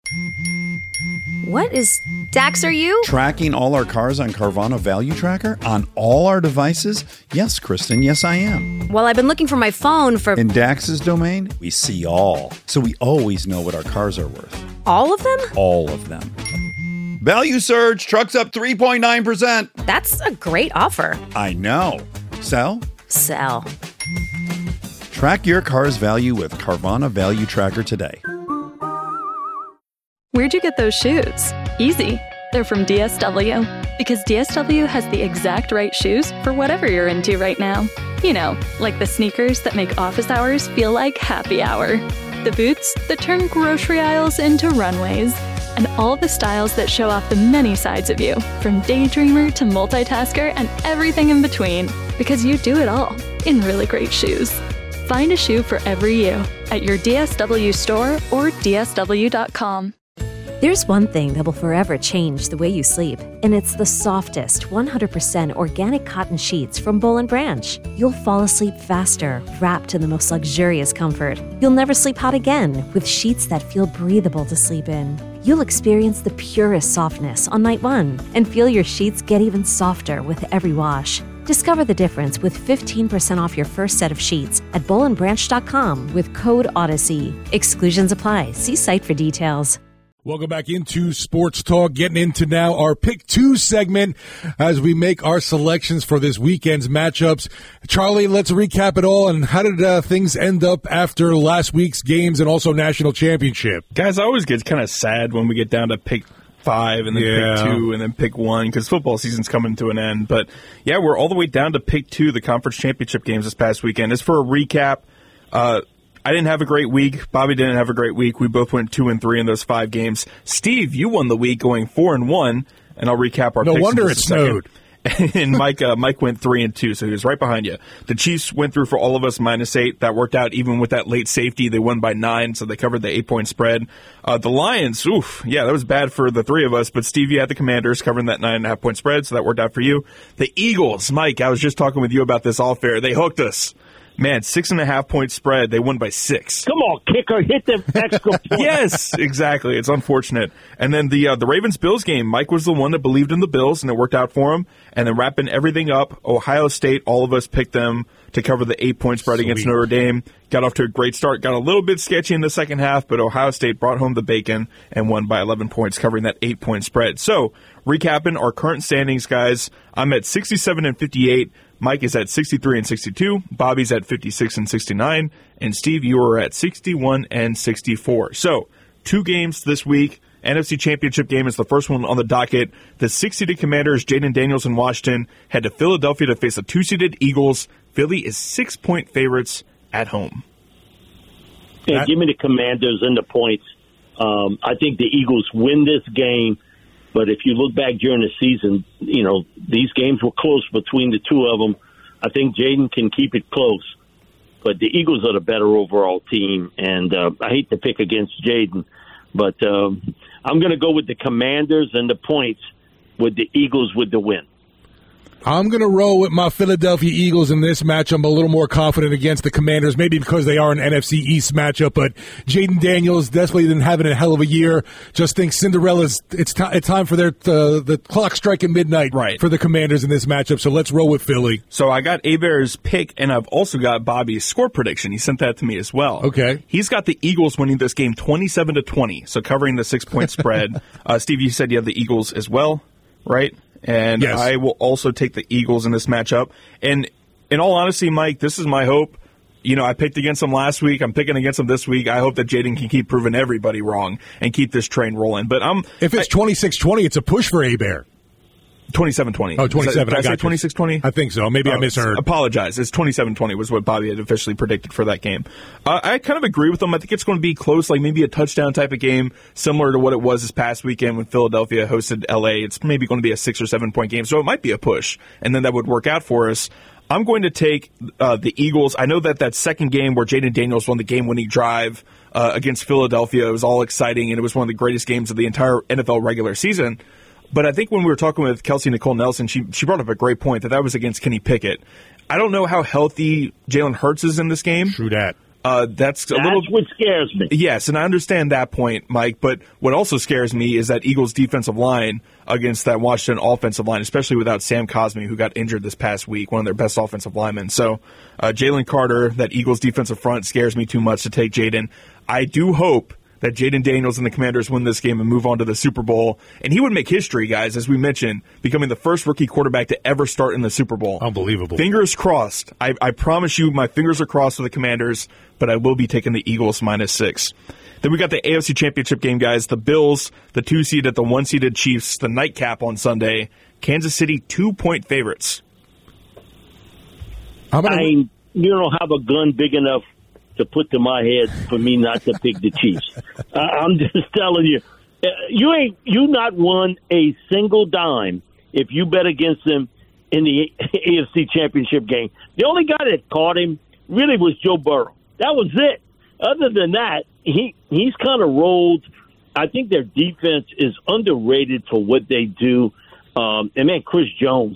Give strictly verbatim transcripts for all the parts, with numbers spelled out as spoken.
What is... Dax, are you? Tracking all our cars on Carvana Value Tracker on all our devices? Yes, Kristen, yes I am. Well, I've been looking for my phone for... In Dax's domain, we see all. So we always know what our cars are worth. All of them? All of them. Value surge, trucks up three point nine percent. That's a great offer. I know. Sell? Sell. Track your car's value with Carvana Value Tracker today. Where'd you get those shoes? Easy. They're from D S W. Because D S W has the exact right shoes for whatever you're into right now. You know, like the sneakers that make office hours feel like happy hour. The boots that turn grocery aisles into runways. And all the styles that show off the many sides of you, from daydreamer to multitasker and everything in between. Because you do it all in really great shoes. Find a shoe for every you at your D S W store or D S W dot com. There's one thing that will forever change the way you sleep, and it's the softest, one hundred percent organic cotton sheets from Boll and Branch. You'll fall asleep faster, wrapped in the most luxurious comfort. You'll never sleep hot again with sheets that feel breathable to sleep in. You'll experience the purest softness on night one and feel your sheets get even softer with every wash. Discover the difference with fifteen percent off your first set of sheets at boll and branch dot com with code Odyssey. Exclusions apply. See site for details. Welcome back into Sports Talk, getting into now our Pick Two segment as we make our selections for this weekend's matchups. Charlie, let's recap it all, and how did uh, things end up after last week's games and also national championship? Guys, I always get kind of sad when we get down to pick five and then yeah. pick two and then pick one because football season's coming to an end. But, yeah, we're all the way down to pick two, the conference championship games this past weekend. As for a recap, uh, I didn't have a great week. Bobby didn't have a great week. We both went two and three in those five games. Steve, you won the week going four and one, and I'll recap our no picks. No wonder it snowed. And Mike, uh, Mike went three and two, so he was right behind you. The Chiefs went through for all of us minus eight. That worked out even with that late safety. They won by nine, so they covered the eight point spread. Uh, the Lions, oof, yeah, that was bad for the three of us. But Steve, you had the Commanders covering that nine and a half point spread, so that worked out for you. The Eagles, Mike, I was just talking with you about this off air. They hooked us. Man, six and a half point spread. They won by six. Come on, kicker, hit the extra point. Yes, exactly. It's unfortunate. And then the uh, the Ravens-Bills game, Mike was the one that believed in the Bills, and it worked out for him. And then wrapping everything up, Ohio State, all of us picked them to cover the eight-point spread Sweet. against Notre Dame. Got off to a great start. Got a little bit sketchy in the second half, but Ohio State brought home the bacon and won by eleven points, covering that eight-point spread. So, recapping our current standings, guys, I'm at sixty-seven and fifty-eight. Mike is at sixty-three and sixty-two. Bobby's at fifty-six and sixty-nine. And Steve, you are at sixty-one and sixty-four. So, two games this week. N F C Championship game is the first one on the docket. The six-seeded Commanders, Jaden Daniels in Washington, head to Philadelphia to face the two-seeded Eagles. Philly is six-point favorites at home. Yeah, give me the Commanders and the points. Um, I think the Eagles win this game. But if you look back during the season, you know, these games were close between the two of them. I think Jaden can keep it close. But the Eagles are the better overall team. And uh, I hate to pick against Jaden, but um, I'm going to go with the Commanders and the points with the Eagles with the win. I'm going to roll with my Philadelphia Eagles in this match. I'm a little more confident against the Commanders, maybe because they are an N F C East matchup, but Jaden Daniels definitely been having a hell of a year. Just think Cinderella's, it's, t- it's time for their uh, the clock striking midnight right. for the Commanders in this matchup, so let's roll with Philly. So I got Abear's pick, and I've also got Bobby's score prediction. He sent that to me as well. Okay. He's got the Eagles winning this game twenty-seven to twenty, so covering the six-point spread. Uh, Steve, you said you have the Eagles as well, right? And yes. I will also take the Eagles in this matchup. And in all honesty, Mike, this is my hope. You know, I picked against them last week. I'm picking against them this week. I hope that Jaden can keep proving everybody wrong and keep this train rolling. But I'm if it's twenty-six twenty, it's a push for Abear. twenty-seven twenty. Oh, twenty-seven. Did I, did I, I say twenty-six twenty? I think so. Maybe oh, I misheard. Apologize. It's twenty-seven twenty was what Bobby had officially predicted for that game. Uh, I kind of agree with them. I think it's going to be close, like maybe a touchdown type of game, similar to what it was this past weekend when Philadelphia hosted L A. It's maybe going to be a six or seven point game, so it might be a push, and then that would work out for us. I'm going to take uh, the Eagles. I know that that second game where Jaden Daniels won the game-winning drive uh, against Philadelphia, it was all exciting, and it was one of the greatest games of the entire N F L regular season. But I think when we were talking with Kelsey Nicole Nelson, she she brought up a great point that that was against Kenny Pickett. I don't know how healthy Jalen Hurts is in this game. True that. Uh, that's a That's little. what scares me. Yes, and I understand that point, Mike. But what also scares me is that Eagles defensive line against that Washington offensive line, especially without Sam Cosmi, who got injured this past week, one of their best offensive linemen. So uh, Jalen Carter, that Eagles defensive front, scares me too much to take Jaden. I do hope that Jaden Daniels and the Commanders win this game and move on to the Super Bowl. And he would make history, guys, as we mentioned, becoming the first rookie quarterback to ever start in the Super Bowl. Unbelievable. Fingers crossed. I, I promise you my fingers are crossed for the Commanders, but I will be taking the Eagles minus six. Then we got the A F C Championship game, guys. The Bills, the two-seed at the one-seeded Chiefs, the nightcap on Sunday. Kansas City, two-point favorites. How about I mean, you don't have a gun big enough to put to my head for me not to pick the Chiefs. uh, I'm just telling you, uh, you ain't you not won a single dime if you bet against them in the A F C Championship game. The only guy that caught him really was Joe Burrow. That was it. Other than that, he he's kind of rolled. I think their defense is underrated for what they do. Um, and man, Chris Jones.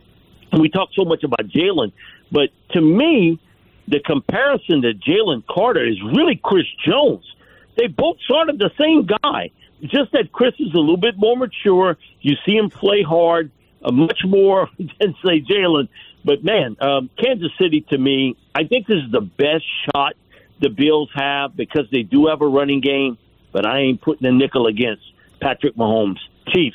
We talk so much about Jalen, but to me, the comparison to Jalen Carter is really Chris Jones. They both sort of the same guy, just that Chris is a little bit more mature. You see him play hard, uh, much more than, say, Jalen. But, man, um, Kansas City, to me, I think this is the best shot the Bills have because they do have a running game, but I ain't putting a nickel against Patrick Mahomes. Chiefs.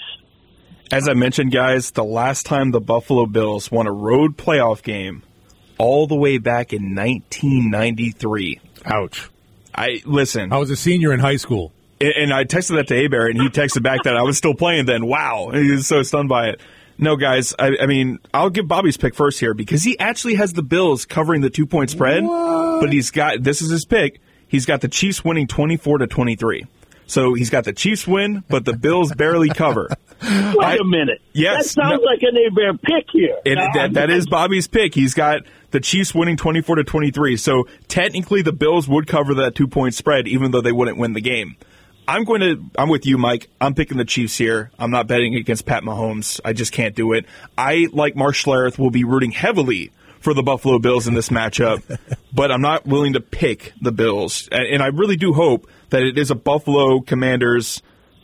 As I mentioned, guys, the last time the Buffalo Bills won a road playoff game all the way back in nineteen ninety-three. Ouch. I listen. I was a senior in high school. And I texted that to Hebert, and he texted back that I was still playing then. Wow. He was so stunned by it. No, guys, I, I mean, I'll give Bobby's pick first here because he actually has the Bills covering the two-point spread, what? But he's got, this is his pick, he's got the Chiefs winning twenty-four to twenty-three. So he's got the Chiefs win, but the Bills barely cover. Wait I, a minute. Yes. That sounds no, like an Hebert pick here. it, No, that, that is Bobby's pick. He's got the Chiefs winning twenty-four to twenty-three. So technically the Bills would cover that two-point spread even though they wouldn't win the game. I'm going to, I'm with you, Mike. I'm picking the Chiefs here. I'm not betting against Pat Mahomes. I just can't do it. I, like Mark Schlereth, will be rooting heavily for the Buffalo Bills in this matchup, but I'm not willing to pick the Bills. And, and I really do hope that it is a Buffalo Commanders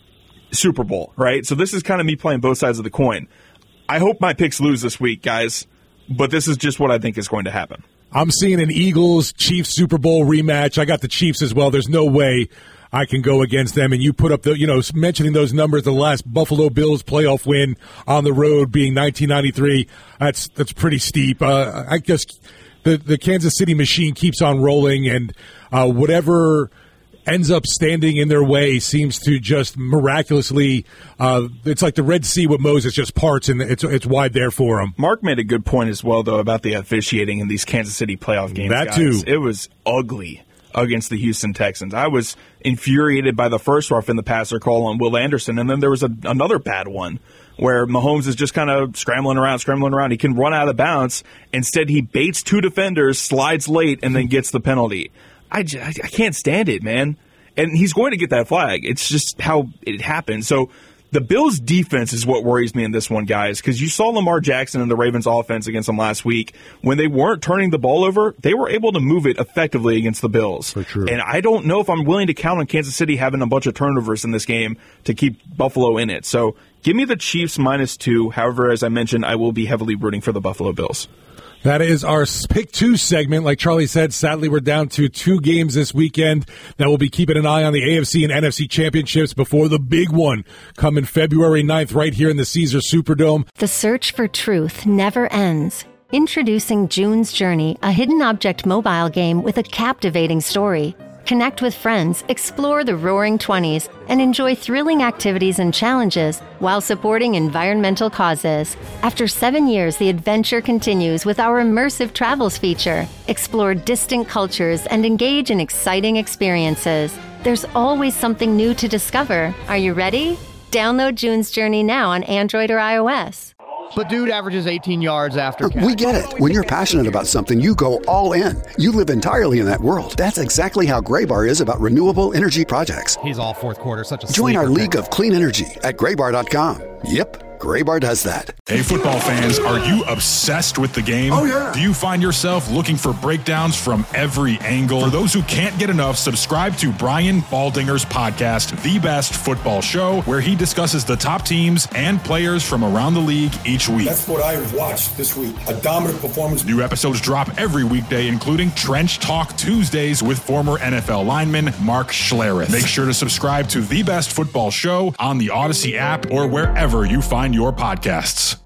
Super Bowl, right? So this is kind of me playing both sides of the coin. I hope my picks lose this week, guys, but this is just what I think is going to happen. I'm seeing an Eagles-Chiefs Super Bowl rematch. I got the Chiefs as well. There's no way I can go against them. And you put up the, you know, mentioning those numbers, the last Buffalo Bills playoff win on the road being nineteen ninety-three. That's that's pretty steep. Uh, I guess the the Kansas City machine keeps on rolling, and uh, whatever ends up standing in their way seems to just miraculously. Uh, it's like the Red Sea with Moses, just parts, and it's it's wide there for them. Mark made a good point as well, though, about the officiating in these Kansas City playoff games. That guys. too. It was ugly against the Houston Texans. I was infuriated by the first rough in the passer call on Will Anderson, and then there was a, another bad one where Mahomes is just kind of scrambling around, scrambling around. He can run out of bounds. Instead, he baits two defenders, slides late, and then gets the penalty. I, just, I can't stand it, man. And he's going to get that flag. It's just how it happened. So the Bills' defense is what worries me in this one, guys, because you saw Lamar Jackson and the Ravens' offense against them last week. When they weren't turning the ball over, they were able to move it effectively against the Bills. For sure. And I don't know if I'm willing to count on Kansas City having a bunch of turnovers in this game to keep Buffalo in it. So give me the Chiefs minus two. However, as I mentioned, I will be heavily rooting for the Buffalo Bills. That is our Pick Two segment. Like Charlie said, sadly, we're down to two games this weekend that we'll be keeping an eye on the A F C and N F C championships before the big one coming February ninth right here in the Caesar Superdome. The search for truth never ends. Introducing June's Journey, a hidden object mobile game with a captivating story. Connect with friends, explore the Roaring Twenties, and enjoy thrilling activities and challenges while supporting environmental causes. After seven years, the adventure continues with our immersive travels feature. Explore distant cultures and engage in exciting experiences. There's always something new to discover. Are you ready? Download June's Journey now on Android or iOS. But dude averages eighteen yards after catch. We get it. When you're passionate about something, you go all in. You live entirely in that world. That's exactly how Graybar is about renewable energy projects. He's all fourth quarter, such a Join our sleeper league pick. of clean energy at graybar dot com. Yep, Graybar does that. Hey, football fans, are you obsessed with the game? Oh, yeah. Do you find yourself looking for breakdowns from every angle? For those who can't get enough, subscribe to Brian Baldinger's podcast, The Best Football Show, where he discusses the top teams and players from around the league each week. That's what I watched this week. A dominant performance. New episodes drop every weekday, including Trench Talk Tuesdays with former N F L lineman Mark Schlereth. Make sure to subscribe to The Best Football Show on the Odyssey app or wherever you find your podcasts.